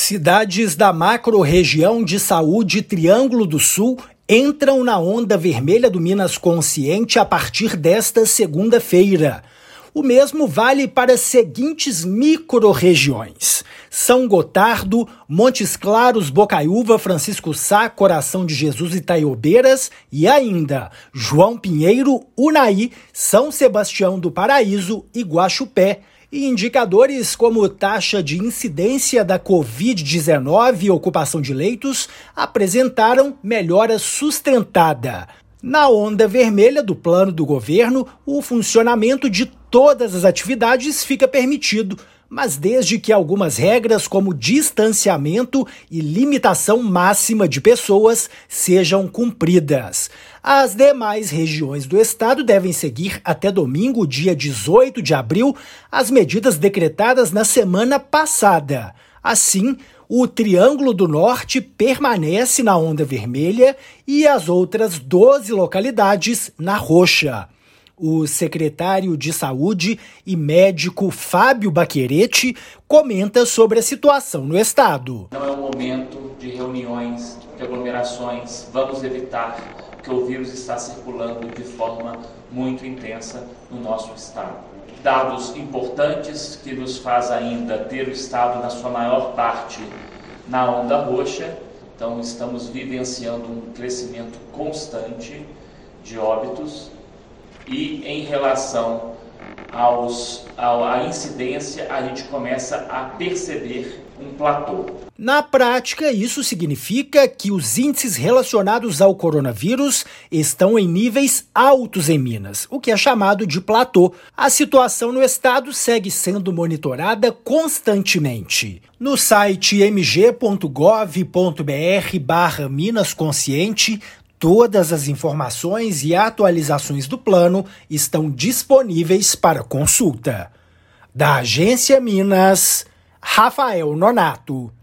Cidades da macro-região de saúde Triângulo do Sul entram na onda vermelha do Minas Consciente a partir desta segunda-feira. O mesmo vale para as seguintes micro-regiões: São Gotardo, Montes Claros, Bocaiúva, Francisco Sá, Coração de Jesus e Itaiobeiras, e ainda João Pinheiro, Unai, São Sebastião do Paraíso e Guaxupé. E indicadores como taxa de incidência da Covid-19 e ocupação de leitos apresentaram melhora sustentada. Na onda vermelha do plano do governo, o funcionamento de todas as atividades fica permitido, mas desde que algumas regras como distanciamento e limitação máxima de pessoas sejam cumpridas. As demais regiões do estado devem seguir até domingo, dia 18 de abril, as medidas decretadas na semana passada. Assim, o Triângulo do Norte permanece na onda vermelha e as outras 12 localidades na roxa. O secretário de Saúde e médico Fábio Baquerete comenta sobre a situação no estado. Não é um momento de reuniões, de aglomerações. Vamos evitar, porque o vírus está circulando de forma muito intensa no nosso estado. Dados importantes que nos faz ainda ter o estado na sua maior parte na onda roxa. Então estamos vivenciando um crescimento constante de óbitos. E em relação à incidência, a gente começa a perceber um platô. Na prática, isso significa que os índices relacionados ao coronavírus estão em níveis altos em Minas, o que é chamado de platô. A situação no estado segue sendo monitorada constantemente. No site mg.gov.br/Minas Consciente, todas as informações e atualizações do plano estão disponíveis para consulta. Da Agência Minas, Rafael Nonato.